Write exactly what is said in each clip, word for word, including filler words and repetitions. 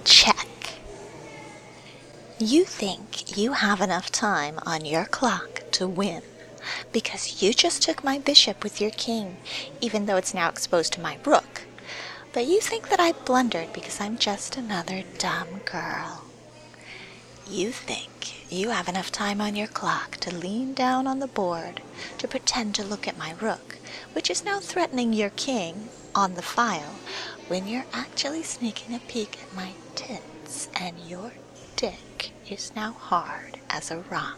Check. You think you have enough time on your clock to win because you just took my bishop with your king, even though it's now exposed to my rook. But you think that I blundered because I'm just another dumb girl. You think you have enough time on your clock to lean down on the board to pretend to look at my rook, which is now threatening your king on the file, when you're actually sneaking a peek at my tits and your dick is now hard as a rock.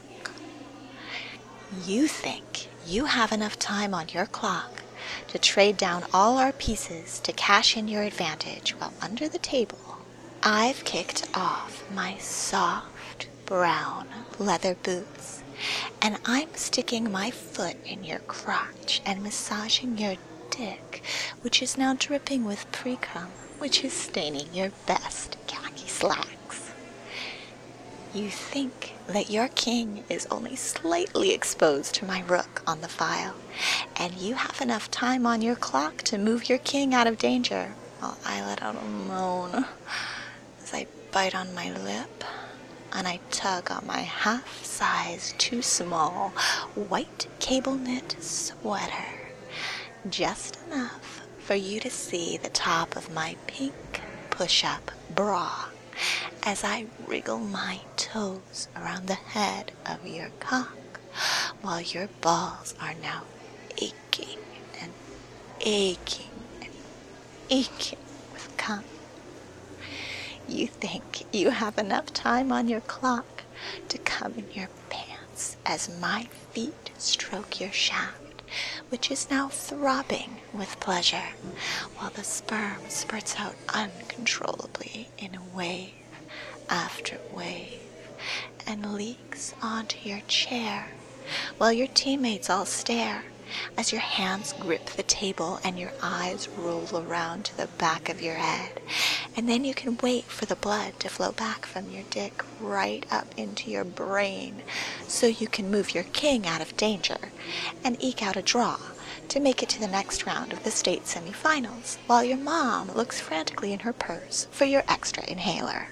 You think you have enough time on your clock to trade down all our pieces to cash in your advantage, while under the table I've kicked off my soft brown leather boots and I'm sticking my foot in your crotch and massaging your dick, which is now dripping with pre-cum, which is staining your best khaki slacks. You think that your king is only slightly exposed to my rook on the file, and you have enough time on your clock to move your king out of danger, while I let out a moan as I bite on my lip and I tug on my half-size too small white cable knit sweater, just enough for you to see the top of my pink push-up bra as I wriggle my toes around the head of your cock, while your balls are now aching and aching and aching with cum. You think you have enough time on your clock to come in your pants as my feet stroke your shaft, which is now throbbing with pleasure, while the sperm spurts out uncontrollably in a wave after wave and leaks onto your chair, while your teammates all stare as your hands grip the table and your eyes roll around to the back of your head, and then you can wait for the blood to flow back from your dick right up into your brain so you can move your king out of danger and eke out a draw to make it to the next round of the state semifinals, while your mom looks frantically in her purse for your extra inhaler.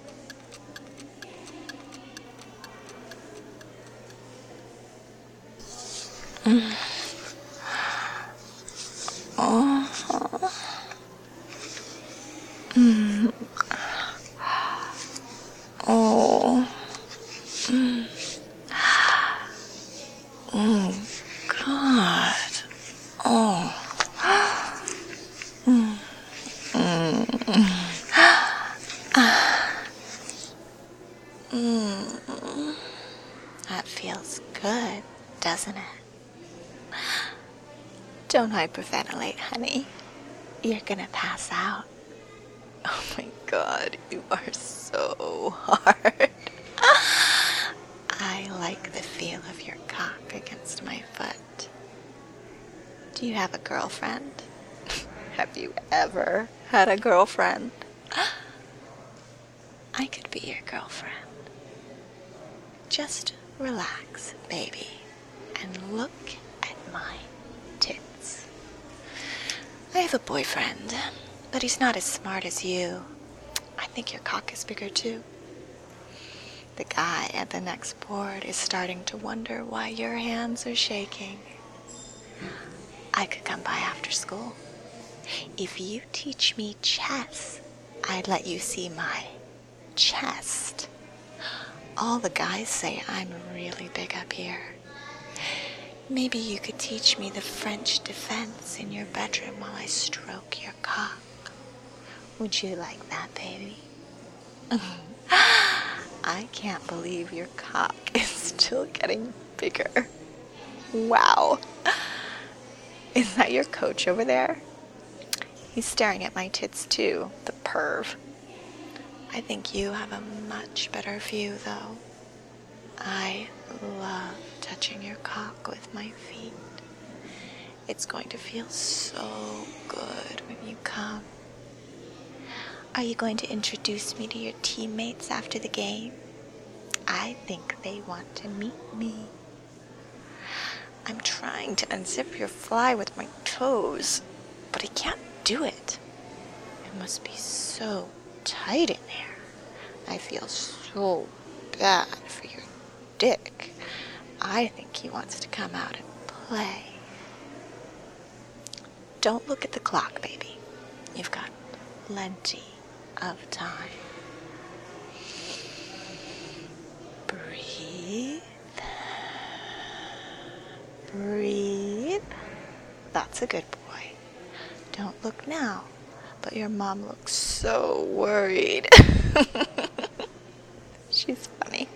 Mm. Oh. Mm. Oh. Mm. Oh, God. Oh. Mm. Mm. Mm. That feels good, doesn't it? Don't hyperventilate, honey. You're gonna pass out. Oh my God, you are so hard. I like the feel of your cock against my foot. Do you have a girlfriend? Have you ever had a girlfriend? I could be your girlfriend. Just relax, baby, and look at my tits. I have a boyfriend, but he's not as smart as you. I think your cock is bigger too. The guy at the next board is starting to wonder why your hands are shaking. I could come by after school. If you teach me chess, I'd let you see my chest. All the guys say I'm really big up here. Maybe you could teach me the French defense in your bedroom while I stroke your cock. Would you like that, baby? I can't believe your cock is still getting bigger. Wow. Is that your coach over there? He's staring at my tits too, the perv. I think you have a much better view, though. I love touching your cock with my feet. It's going to feel so good when you come. Are you going to introduce me to your teammates after the game? I think they want to meet me. I'm trying to unzip your fly with my toes, but I can't do it. It must be so tight in there. I feel so bad for your dick. I think he wants to come out and play. Don't look at the clock, baby. You've got plenty of time. Breathe. Breathe. That's a good boy. Don't look now, but your mom looks so worried. She's funny.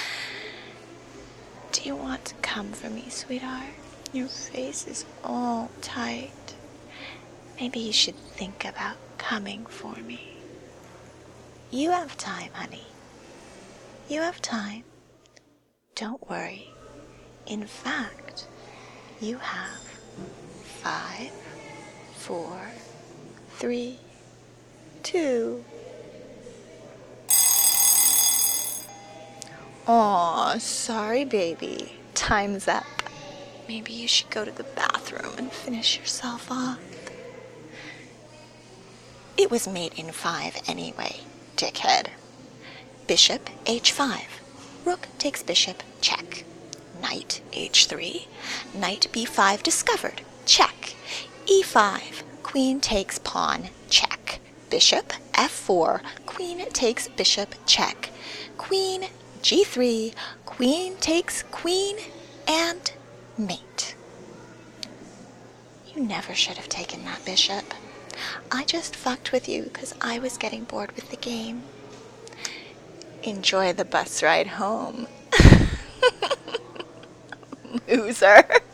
Do you want to come for me, sweetheart? Your face is all tight. Maybe you should think about coming for me. You have time, honey. You have time. Don't worry. In fact, you have five, four, three, two. Aw, sorry, baby. Time's up. Maybe you should go to the bathroom and finish yourself off. It was mate in five anyway, dickhead. Bishop, h five. Rook takes bishop, check. Knight, h three. Knight, b five discovered, check. e five. Queen takes pawn, check. Bishop, f four. Queen takes bishop, check. Queen, g three. Queen takes queen, and mate. You never should have taken that bishop. I just fucked with you because I was getting bored with the game. Enjoy the bus ride home. Loser.